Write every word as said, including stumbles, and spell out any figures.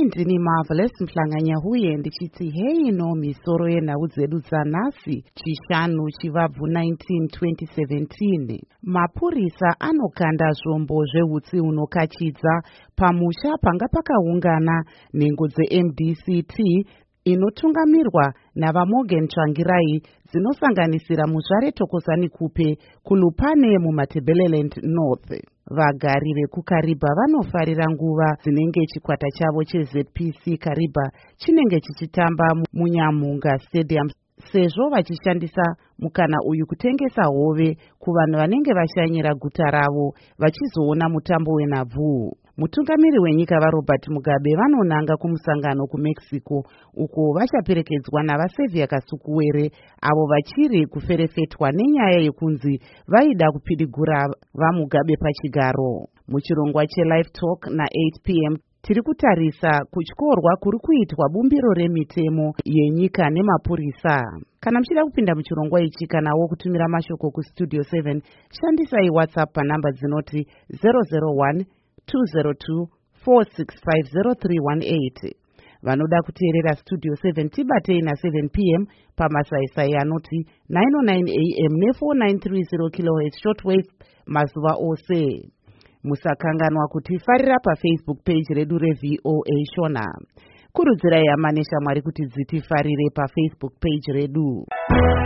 ndini Marvelous Mhlanganyahuye ndichiti hei no misoro yenhau dzedu dzanhasi chishanu chivabvu nineteen twenty seventeen. Mapurisa anokanda zvombo zvehutsi hunokachidza pamusha panga pakaungana nhengo dze-M D C T inotungamirwa navaMorgan Tsvangirai dzinosanganisira muzvare Thokozani Kupe kuLupane muMatabeleland North. Vagari vekuKariba vanofarira nguva dzinenge chikwata chavo cheZ P C Kariba chinenge chichitamba muNyamunga Stadium, sezvo vachishandisa mukana uyu kutengesa hove kuvanhu vanenge vashanyira guta ravo vachizoona mutambo wenhabvu. Mutungamiri wenyika vaRobert Mugabe vanonanga kumusangano kuMexico uko vachaperekedzwa navaSevia Kasukuwere avo vachiri kuferefetwa nenyaya yekunzi vaida kupidigura vaMugabe pachigaro. Muchirongwa cheLive Talk na-eight p m tiri kutarisa kutyorwa kuri kuitwa bumbiro remitemo yenyika nemapurisa. Kana muchida kupinda muchirongwa ichi kanawo kutumira mashoko kustudio seven, shandisai WhatsApp panhamba dzinoti zero zero one two zero two four six five zero three one eight. Vanoda kuteerera Studio seven tibatei na seven p m pamasaisai anoti nine oh nine a m ne four nine three zero kilohertz shortwave mazuva ose. Musakanganwa kuti farira paFacebook page redu reV O A Shona. Kurudzirai hama neshamwari kuti dzitifarire paFacebook page redu.